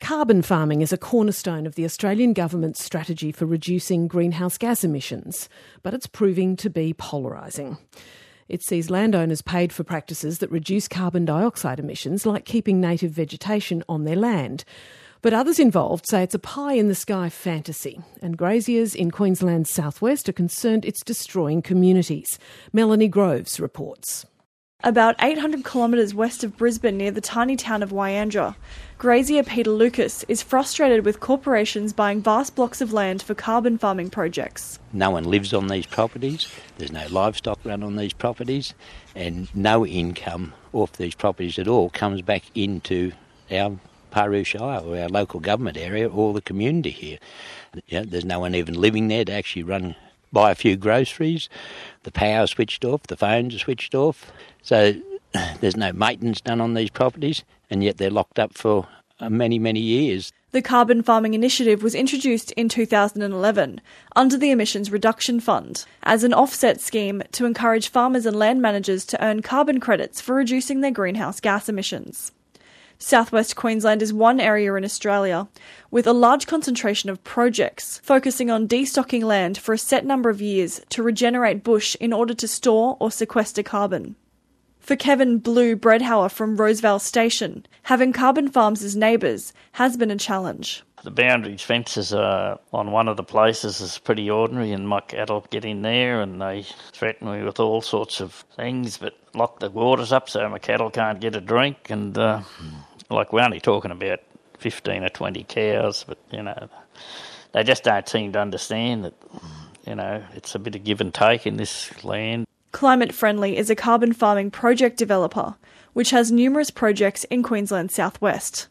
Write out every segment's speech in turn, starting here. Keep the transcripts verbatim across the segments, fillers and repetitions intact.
Carbon farming is a cornerstone of the Australian government's strategy for reducing greenhouse gas emissions, but it's proving to be polarising. It sees landowners paid for practices that reduce carbon dioxide emissions, like keeping native vegetation on their land. But others involved say it's a pie-in-the-sky fantasy, and graziers in Queensland's southwest are concerned it's destroying communities. Melanie Groves reports. About eight hundred kilometres west of Brisbane, near the tiny town of Wyandra, grazier Peter Lucas is frustrated with corporations buying vast blocks of land for carbon farming projects. No one lives on these properties, there's no livestock run on these properties, and no income off these properties at all comes back into our Paru Shire or our local government area or the community here. You know, there's no one even living there to actually run, buy a few groceries. The power's switched off, the phones are switched off. So there's no maintenance done on these properties, and yet they're locked up for many, many years. The Carbon Farming Initiative was introduced in two thousand eleven under the Emissions Reduction Fund as an offset scheme to encourage farmers and land managers to earn carbon credits for reducing their greenhouse gas emissions. Southwest Queensland is one area in Australia with a large concentration of projects focusing on destocking land for a set number of years to regenerate bush in order to store or sequester carbon. For Kevin Blue Breadhauer from Rosevale Station, having carbon farms as neighbours has been a challenge. The boundary fences are on one of the places is pretty ordinary, and my cattle get in there and they threaten me with all sorts of things, but lock the waters up so my cattle can't get a drink. And uh, like we're only talking about fifteen or twenty cows, but you know, they just don't seem to understand that, you know, it's a bit of give and take in this land. Climate Friendly is a carbon farming project developer, which has numerous projects in Queensland's southwest.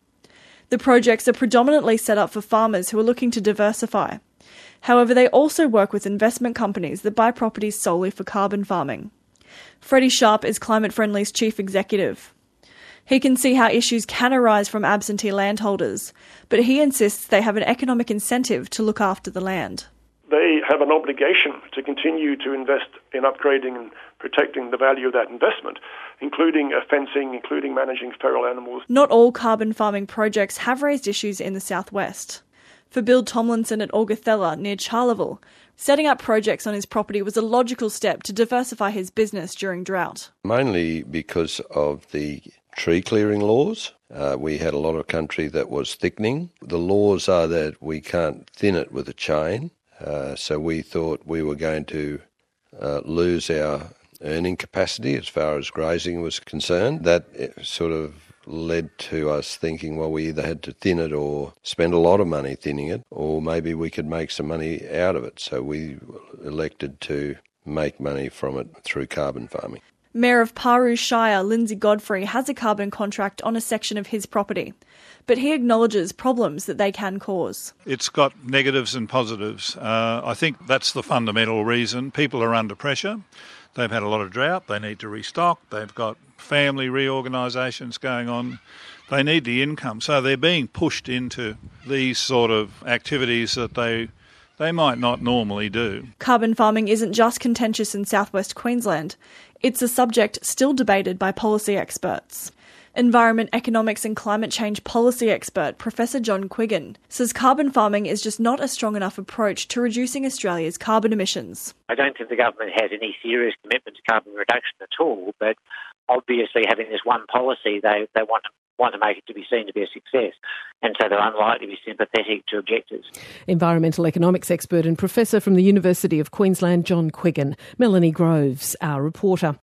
The projects are predominantly set up for farmers who are looking to diversify. However, they also work with investment companies that buy properties solely for carbon farming. Freddie Sharp is Climate Friendly's chief executive. He can see how issues can arise from absentee landholders, but he insists they have an economic incentive to look after the land. They have an obligation to continue to invest in upgrading and protecting the value of that investment, including uh, fencing, including managing feral animals. Not all carbon farming projects have raised issues in the southwest. For Bill Tomlinson at Augathella near Charleville, setting up projects on his property was a logical step to diversify his business during drought. Mainly because of the tree clearing laws. Uh, we had a lot of country that was thickening. The laws are that we can't thin it with a chain. Uh, so we thought we were going to uh, lose our earning capacity as far as grazing was concerned. That sort of led to us thinking, well, we either had to thin it or spend a lot of money thinning it, or maybe we could make some money out of it. So we elected to make money from it through carbon farming. Mayor of Paru Shire, Lindsay Godfrey, has a carbon contract on a section of his property, but he acknowledges problems that they can cause. It's got negatives and positives. Uh, I think that's the fundamental reason. People are under pressure. They've had a lot of drought. They need to restock. They've got family reorganisations going on. They need the income. So they're being pushed into these sort of activities that they they might not normally do. Carbon farming isn't just contentious in southwest Queensland. It's a subject still debated by policy experts. Environment, economics and climate change policy expert Professor John Quiggin says carbon farming is just not a strong enough approach to reducing Australia's carbon emissions. I don't think the government has any serious commitment to carbon reduction at all, but obviously having this one policy, they, they want to want to make it to be seen to be a success, and so they're unlikely to be sympathetic to objectives. Environmental economics expert and professor from the University of Queensland, John Quiggin. Melanie Groves, our reporter.